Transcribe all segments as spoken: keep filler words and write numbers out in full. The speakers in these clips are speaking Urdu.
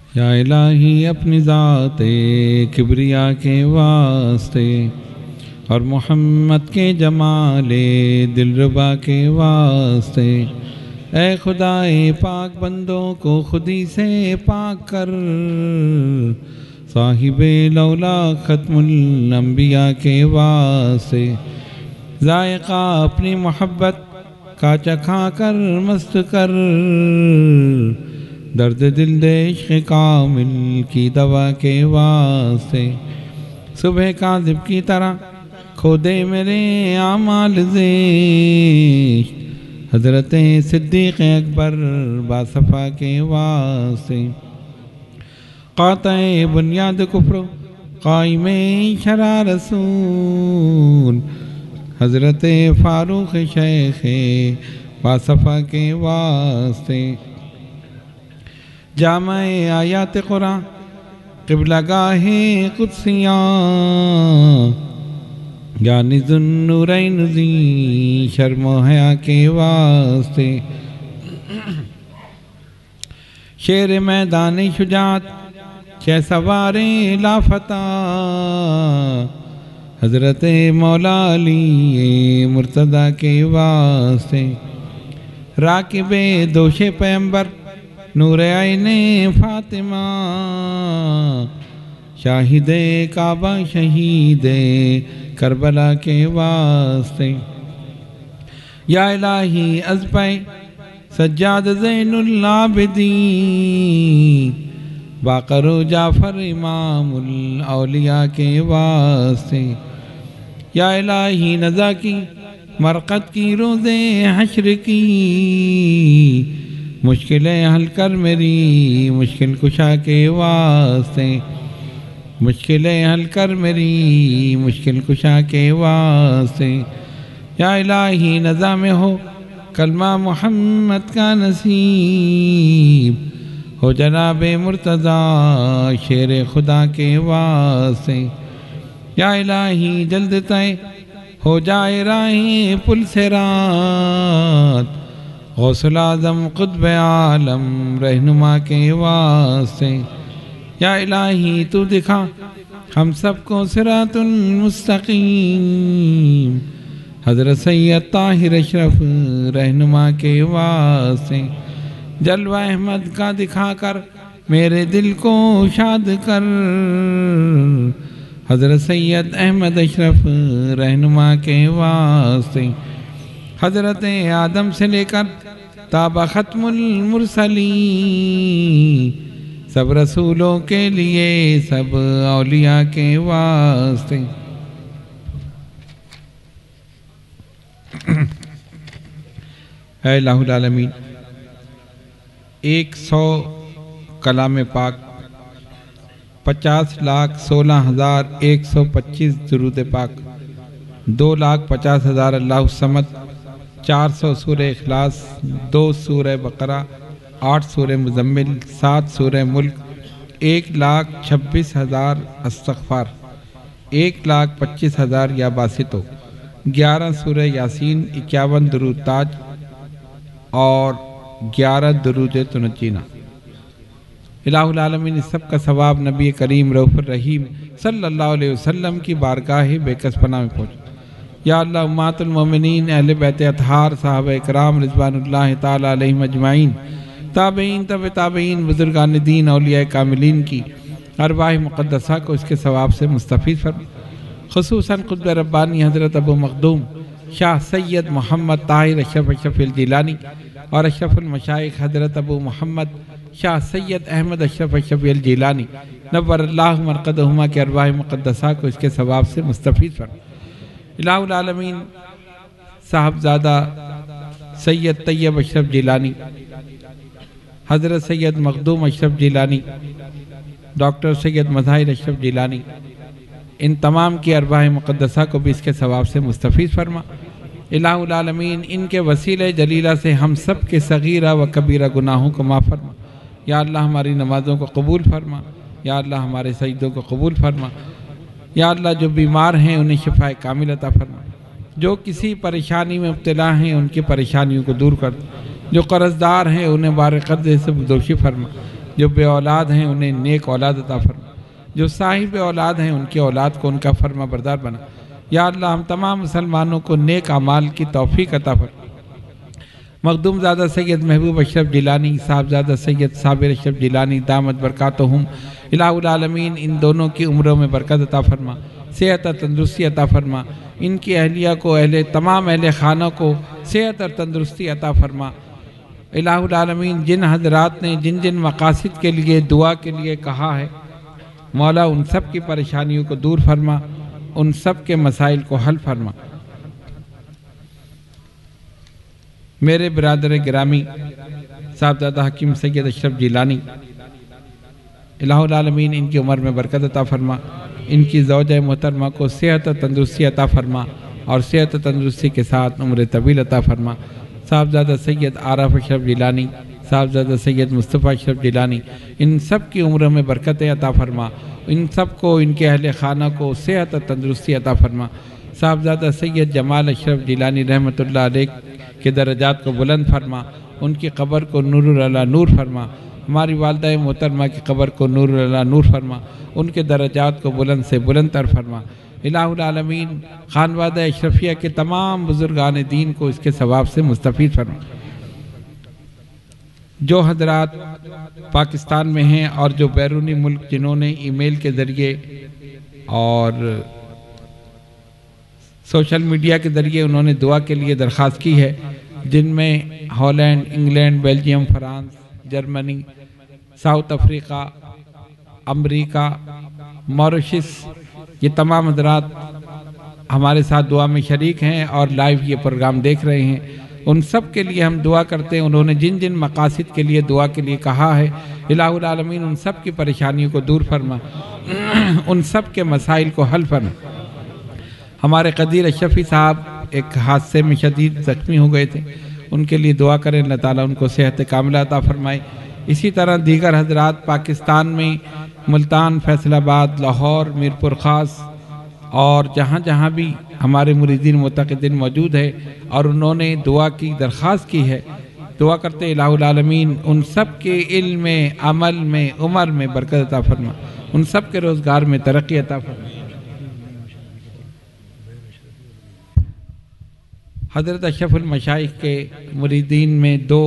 یا الہی اپنی ذات کبریا کے واسطے اور محمد کے جمال دلربا کے واسطے اے خدائے پاک بندوں کو خودی سے پاک کر، صاحب لولا ختم الانبیاء کے واسطے ذائقہ اپنی محبت کا چکھا کر مست کر، درد دل دے عشق کامل کی دوا کے واسطے صبح کاذب کی طرح کھو دے میرے اعمال زشت، حضرت صدیق اکبر باصفا کے واسطے قاطع بنیاد کفر قائم شرع رسول حضرت فاروق شیخ باصفا کے واسطے جامع آیات قرآن قبلہ گاہ قدسیاں یعنی ذوالنورین ذی شرم و حیا کے واسطے شیر میدان شجاعت چھ سوار لافتہ حضرت مولا علی مرتضیٰ کے واسطے راکب دوش پیمبر نور عین فاطمہ شاہد کعبہ شہید کربلا کے واسطے یا الہی ازپے سجاد زین العابدین باقر و جعفر امام الاولیاء کے واسطے یا الہی نزا کی مرقد کی روز حشر کی مشکلیں حل کر میری مشکل کشا کے واسطے مشکلیں حل کر میری مشکل کشا کے واسطے یا الہی نظام میں ہو کلمہ محمد کا نصیب ہو جناب مرتضیٰ شیر خدا کے واسطے یا الہی جلد طے ہو جائے راہیں پل صراط غوث الاعظم قطب عالم رہنما کے واسطے یا الہی تو دکھا ہم سب کو صراط المستقیم حضرت سید طاہر اشرف رہنما کے واسطے جلوہ احمد کا دکھا کر میرے دل کو شاد کر حضرت سید احمد اشرف رہنما کے واسطے حضرت آدم سے لے کر تابع ختم المرسلین سب رسولوں کے لیے سب اولیاء کے واسطے اے الہ العالمین ایک سو کلام پاک پچاس لاکھ سولہ ہزار ایک سو پچیس درود پاک دو لاکھ پچاس ہزار اللہ الصمد چار سو سورہ اخلاص دو سورہ بقرہ آٹھ سورہ مزمل سات سورہ ملک ایک لاکھ چھبیس ہزار استغفار ایک لاکھ پچیس ہزار یا باسطو گیارہ سورہ یاسین اکیاون درود تاج اور گیارہ درود تنجینا الہ العالمین اس سب کا ثواب نبی کریم رؤوف الرحیم صلی اللہ علیہ وسلم کی بارگاہ بے کس پناہ میں پہنچ یا اللہ امات المومنین اہل بیت اطہار صحابہ اکرام رضوان اللہ تعالی علیہم اجمعین تابعین تبع تابعین بزرگان دین اولیاء کاملین کی ارواح مقدسہ کو اس کے ثواب سے مستفید فرما، خصوصاً قطب ربانی حضرت ابو مخدوم شاہ سید محمد طاہر اشرف اشرف الجیلانی اور اشرف المشائخ حضرت ابو محمد شاہ سید احمد اشرف اشرف الجیلانی نور اللہ مرقدہما کے ارواح مقدسہ کو اس کے ثواب سے مستفید فرما۔ الہ العالمین صاحبزادہ سید طیب اشرف جیلانی حضرت سید مخدوم اشرف جیلانی ڈاکٹر سید مظاہر اشرف جیلانی ان تمام کی ارواح مقدسہ کو بھی اس کے ثواب سے مستفید فرما۔ الہ العالمین ان کے وسیلہ جلیلہ سے ہم سب کے صغیرہ و کبیرہ گناہوں کو معاف فرما۔ یا اللہ ہماری نمازوں کو قبول فرما، یا اللہ ہمارے سجدوں کو قبول فرما، یا اللہ جو بیمار ہیں انہیں شفاء کامل عطا فرما، جو کسی پریشانی میں مبتلا ہیں ان کی پریشانیوں کو دور کر، جو قرض دار ہیں انہیں بار قرض سے بدوشی فرما، جو بے اولاد ہیں انہیں نیک اولاد عطا فرما، جو صاحب اولاد ہیں ان کی اولاد کو ان کا فرما بردار بنا۔ یا اللہ ہم تمام مسلمانوں کو نیک اعمال کی توفیق عطا فرما۔ مخدوم زادہ سید محبوب اشرف جیلانی، صاحبزادہ سید صابر اشرف جیلانی دامت برکاتہم، الہ العالمین ان دونوں کی عمروں میں برکت عطا فرما، صحت اور تندرستی عطا فرما، ان کی اہلیہ کو، اہل تمام اہل خانہ کو صحت اور تندرستی عطا فرما۔ الہ العالمین جن حضرات نے جن جن مقاصد کے لیے دعا کے لیے کہا ہے، مولا ان سب کی پریشانیوں کو دور فرما، ان سب کے مسائل کو حل فرما۔ میرے برادر گرامی صاحبزادہ حکیم سید اشرف جیلانی، الہ العالمین ان کی عمر میں برکت عطا فرما، ان کی زوجہ محترمہ کو صحت و تندرستی عطا فرما اور صحت و تندرستی کے ساتھ عمر طویل عطا فرما۔ صاحبزادہ سید عارف اشرف جیلانی، صاحبزادہ سید مصطفیٰ اشرف جیلانی ان سب کی عمروں میں برکت عطا فرما، ان سب کو، ان کے اہل خانہ کو صحت و تندرستی عطا فرما۔ صاحبزادہ سید جمال اشرف جیلانی رحمۃ اللہ علیہ کے درجات کو بلند فرما، ان کی قبر کو نور اللہ نور فرما، ہماری والدہ محترمہ کی قبر کو نور اللہ نور فرما، ان کے درجات کو بلند سے بلند تر فرما۔ الہ العالمین خانوادہ اشرفیہ کے تمام بزرگان دین کو اس کے ثواب سے مستفید فرما۔ جو حضرات پاکستان میں ہیں اور جو بیرونی ملک جنہوں نے ای میل کے ذریعے اور سوشل میڈیا کے ذریعے انہوں نے دعا کے لیے درخواست کی ہے، جن میں Holland, England, Belgium, France, Germany, south Africa, America, Mauritius, یہ تمام حضرات ہمارے ساتھ دعا میں شریک ہیں اور لائیو یہ پروگرام دیکھ رہے ہیں، ان سب کے لیے ہم دعا کرتے ہیں۔ انہوں نے جن جن مقاصد کے لیے دعا کے لیے کہا ہے، الہ العالمین ان سب کی پریشانیوں کو دور فرما، ان سب کے مسائل کو حل فرما۔ ہمارے قدیر اشرفی صاحب ایک حادثے میں شدید زخمی ہو گئے تھے، ان کے لیے دعا کریں، اللہ تعالیٰ ان کو صحت کاملہ عطا فرمائے۔ اسی طرح دیگر حضرات پاکستان میں ملتان، فیصل آباد، لاہور، میرپور خاص اور جہاں جہاں بھی ہمارے مریدین معتقدین موجود ہے اور انہوں نے دعا کی درخواست کی ہے، دعا کرتے الہ العالمین ان سب کے علم میں، عمل میں، عمر میں برکت عطا فرما، ان سب کے روزگار میں ترقی عطا فرما۔ حضرت اشرف المشائخ کے مریدین میں دو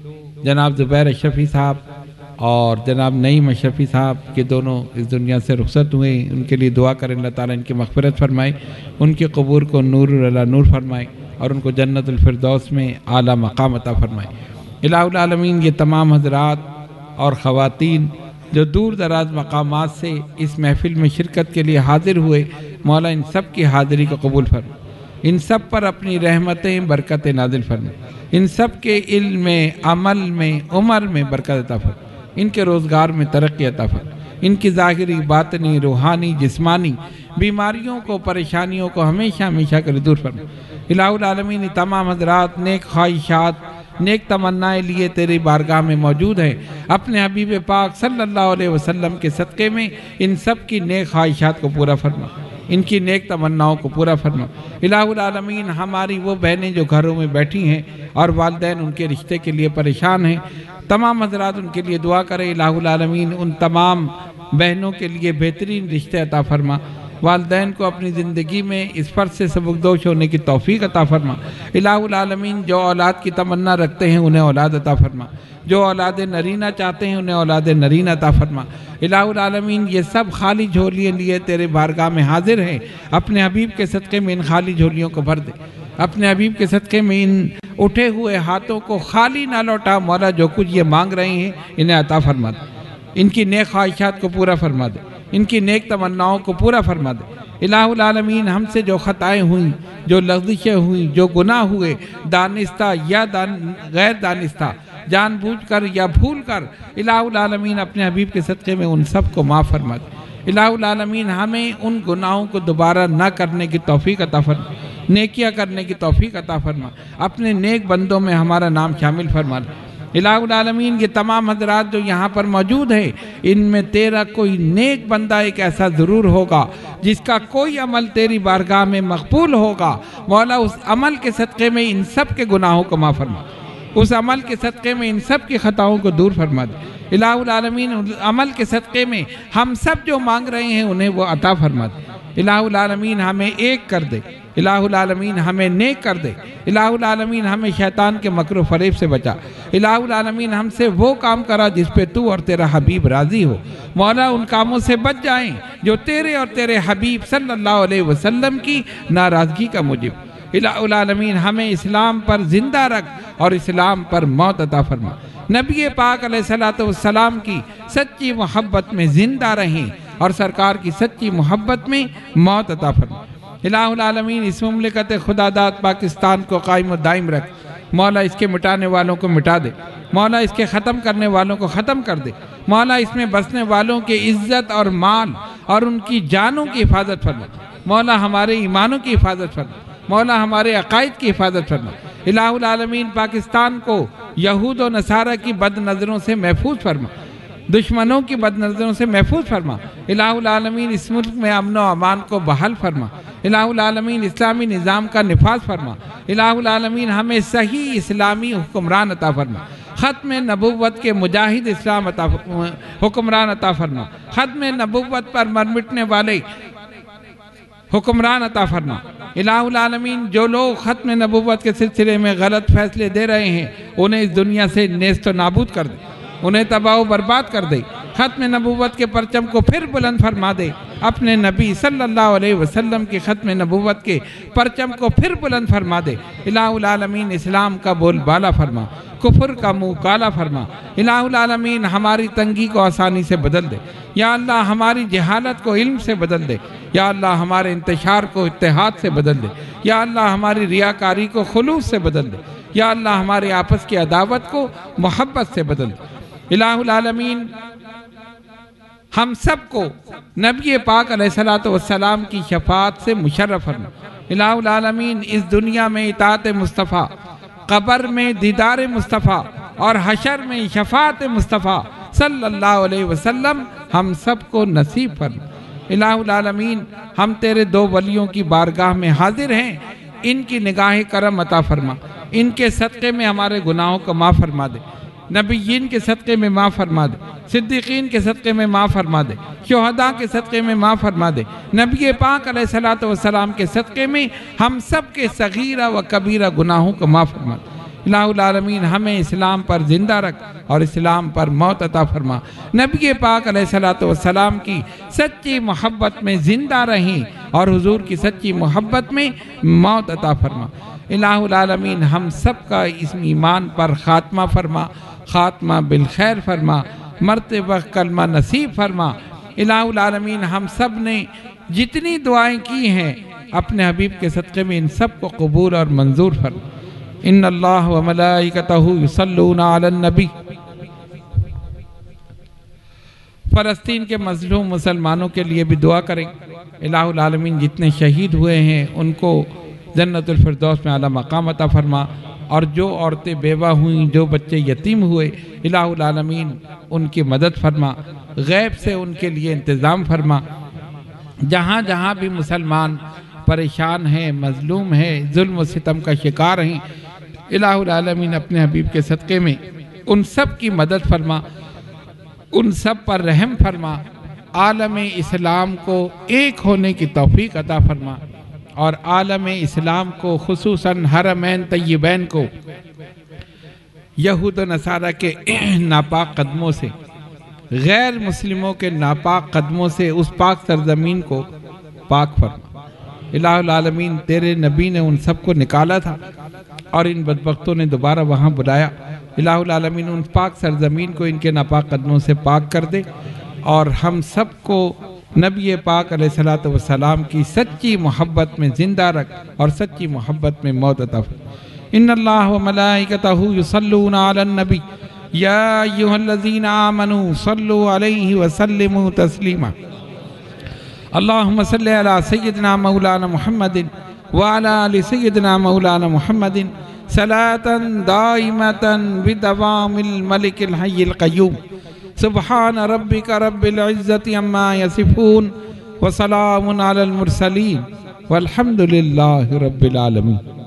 جناب زبیر اشرفی صاحب اور جناب نعیم اشرفی صاحب کے دونوں اس دنیا سے رخصت ہوئے، ان کے لیے دعا کریں، اللہ تعالیٰ ان کی مغفرت فرمائے، ان کی قبور کو نور اللہ نور فرمائے اور ان کو جنت الفردوس میں اعلیٰ مقام عطا فرمائے۔ الہ العالمین یہ تمام حضرات اور خواتین جو دور دراز مقامات سے اس محفل میں شرکت کے لیے حاضر ہوئے، مولا ان سب کی حاضری کو قبول فرما، ان سب پر اپنی رحمتیں برکتیں نازل فرما، ان سب کے علم میں، عمل میں، عمر میں برکت عطا فرما، ان کے روزگار میں ترقی عطا فرما، ان کی ظاہری، باطنی، روحانی، جسمانی بیماریوں کو، پریشانیوں کو ہمیشہ ہمیشہ کر دور فرما۔ الہ العالمین تمام حضرات نیک خواہشات، نیک تمنائیں لیے تیری بارگاہ میں موجود ہیں، اپنے حبیب پاک صلی اللہ علیہ وسلم کے صدقے میں ان سب کی نیک خواہشات کو پورا فرما، ان کی نیک تمناؤں کو پورا فرما۔ الہ العالمین ہماری وہ بہنیں جو گھروں میں بیٹھی ہیں اور والدین ان کے رشتے کے لیے پریشان ہیں، تمام حضرات ان کے لیے دعا کریں، الہ العالمین ان تمام بہنوں کے لیے بہترین رشتے عطا فرما، والدین کو اپنی زندگی میں اس فرض سے سبکدوش ہونے کی توفیق عطا فرما۔ الہ العالمین جو اولاد کی تمنا رکھتے ہیں انہیں اولاد عطا فرما، جو اولاد نرینہ چاہتے ہیں انہیں اولاد نرینہ عطا فرما۔ الہ العالمین یہ سب خالی جھولیاں لیے تیرے بارگاہ میں حاضر ہیں، اپنے حبیب کے صدقے میں ان خالی جھولیوں کو بھر دے، اپنے حبیب کے صدقے میں ان اٹھے ہوئے ہاتھوں کو خالی نہ لوٹا، مولا جو کچھ یہ مانگ رہے ہیں انہیں عطا فرما دے، ان کی نیک خواہشات کو پورا فرما دے، ان کی نیک تمناؤں کو پورا فرما دے۔ الہ العالمین ہم سے جو خطائیں ہوئیں، جو لغزشیں ہوئیں، جو گناہ ہوئے، دانستہ یا دان غیر دانستہ، جان بوجھ کر یا بھول کر، الہ العالمین اپنے حبیب کے صدقے میں ان سب کو معاف فرما دے۔ الہ العالمین ہمیں ان گناہوں کو دوبارہ نہ کرنے کی توفیق عطا فرما، نیکیاں کرنے کی توفیق عطا فرما، اپنے نیک بندوں میں ہمارا نام شامل فرما دے۔ الہ العالمین یہ تمام حضرات جو یہاں پر موجود ہیں، ان میں تیرا کوئی نیک بندہ ایک ایسا ضرور ہوگا جس کا کوئی عمل تیری بارگاہ میں مقبول ہوگا، مولا اس عمل کے صدقے میں ان سب کے گناہوں کو معاف فرما۔ اس عمل کے صدقے میں ان سب کی خطاؤں کو دور فرما دے الہ العالمین، عمل کے صدقے میں ہم سب جو مانگ رہے ہیں انہیں وہ عطا فرما دے الہ العالمین، ہمیں ایک کر دے الہ العالمین، ہمیں نیک کر دے الہ العالمین، ہمیں شیطان کے مکر و فریب سے بچا الہ العالمین، ہم سے وہ کام کرا جس پہ تو اور تیرا حبیب راضی ہو مولا، ان کاموں سے بچ جائیں جو تیرے اور تیرے حبیب صلی اللہ علیہ وسلم کی ناراضگی کا موجب الہ العالمین، ہمیں اسلام پر زندہ رکھ اور اسلام پر موت عطا فرما، نبی پاک علیہ الصلوۃ والسلام کی سچی محبت میں زندہ رہیں اور سرکار کی سچی محبت میں موت عطا فرما الہ العالمین، اس مملکت خدا داد پاکستان کو قائم و دائم رکھ مولا، اس کے مٹانے والوں کو مٹا دے مولا، اس کے ختم کرنے والوں کو ختم کر دے مولا، اس میں بسنے والوں کے عزت اور مال اور ان کی جانوں کی حفاظت فرما مولا، ہمارے ایمانوں کی حفاظت فرما مولا، ہمارے عقائد کی حفاظت فرما الہ العالمین، پاکستان کو یہود و نصارہ کی بد نظروں سے محفوظ فرما، دشمنوں کی بد نظروں سے محفوظ فرما الہ العالمین، اس ملک میں امن و امان کو بحال فرما الہ العالمین، اسلامی نظام کا نفاذ فرما الہ العالمین، ہمیں صحیح اسلامی حکمران عطا فرما، ختم نبوت کے مجاہد اسلام عطا حکمران عطا فرما، ختم نبوت پر مر مٹنے والے حکمران عطا فرما الہ العالمین، جو لوگ ختم نبوت کے سلسلے میں غلط فیصلے دے رہے ہیں انہیں اس دنیا سے نیست و نابود کر دے، انہیں تباہ و برباد کر دے، ختم نبوت کے پرچم کو پھر بلند فرما دے، اپنے نبی صلی اللہ علیہ وسلم کی ختم نبوت کے پرچم کو پھر بلند فرما دے الہ العالمین، اسلام کا بول بالا فرما، کفر کا منہ کالا فرما الہ العالمین، ہماری تنگی کو آسانی سے بدل دے یا اللہ، ہماری جہالت کو علم سے بدل دے یا اللہ، ہمارے انتشار کو اتحاد سے بدل دے یا اللہ، ہماری ریاکاری کو خلوص سے بدل دے یا اللہ، ہمارے آپس کی عداوت کو محبت سے بدل دے الہ العالمین، ہم سب کو نبی پاک علیہ الصلوۃ والسلام کی شفاعت سے مشرف فرما الہ العالمین، اس دنیا میں اطاعت مصطفیٰ، قبر میں دیدار مصطفیٰ اور حشر میں شفاعت مصطفیٰ صلی اللہ علیہ وسلم ہم سب کو نصیب فرما الہ العالمین، ہم تیرے دو ولیوں کی بارگاہ میں حاضر ہیں، ان کی نگاہ کرم عطا فرما، ان کے صدقے میں ہمارے گناہوں کو معاف فرما دے، نبیین کے صدقے میں معاف فرما دے، صدیقین کے صدقے میں معاف فرما دے، شہداء کے صدقے میں معاف فرما دے، نبی پاک علیہ الصلوۃ والسلام کے صدقے میں ہم سب کے صغیرہ و کبیرہ گناہوں کو معاف فرما دے الہ العالمین، ہمیں اسلام پر زندہ رکھ اور اسلام پر موت عطا فرما، نبی پاک علیہ الصلوۃ والسلام کی سچی محبت میں زندہ رہیں اور حضور کی سچی محبت میں موت عطا فرما الہ العالمین، ہم سب کا اس ایمان پر خاتمہ فرما، خاتمہ بالخیر فرما، مرتے وقت کلمہ نصیب فرما الہ العالمین، ہم سب نے جتنی دعائیں کی ہیں اپنے حبیب کے صدقے میں ان سب کو قبول اور منظور فرما ان اللہ و ملائکتہ یصلون علی النبی۔ فلسطین کے مظلوم مسلمانوں کے لیے بھی دعا کریں، الہ العالمین جتنے شہید ہوئے ہیں ان کو جنت الفردوس میں اعلیٰ مقام عطا فرما، اور جو عورتیں بیوہ ہوئیں، جو بچے یتیم ہوئے، الہ العالمین ان کی مدد فرما، غیب سے ان کے لیے انتظام فرما، جہاں جہاں بھی مسلمان پریشان ہیں، مظلوم ہیں، ظلم و ستم کا شکار ہیں، الہ العالمین اپنے حبیب کے صدقے میں ان سب کی مدد فرما، ان سب پر رحم فرما، عالم اسلام کو ایک ہونے کی توفیق عطا فرما، اور عالم اسلام کو خصوصاً حرمین طیبین کو یہود و نصارہ کے ناپاک قدموں سے، غیر مسلموں کے ناپاک قدموں سے اس پاک سرزمین کو پاک فرما الہ العالمین، تیرے نبی نے ان سب کو نکالا تھا اور ان بدبختوں نے دوبارہ وہاں بلایا، الہ العالمین ان پاک سرزمین کو ان کے ناپاک قدموں سے پاک کر دے، اور ہم سب کو نبی پاک علیہ الصلوۃ والسلام کی سچی محبت میں زندہ رکھ اور سچی محبت میں موت عطا فرما ان اللہ و ملائکتہ یصلون علی النبی یا ایھا الذین آمنوا صلوا علیہ وسلموا تسلیما اللہم صلی علی سیدنا مولانا محمد وعلی آل سیدنا مولانا محمد صلاة دائمة بدوام الملک الحی القیوم سبحان ربک رب العزت عما یصفون وسلام علی المرسلین والحمد للہ رب العالمین۔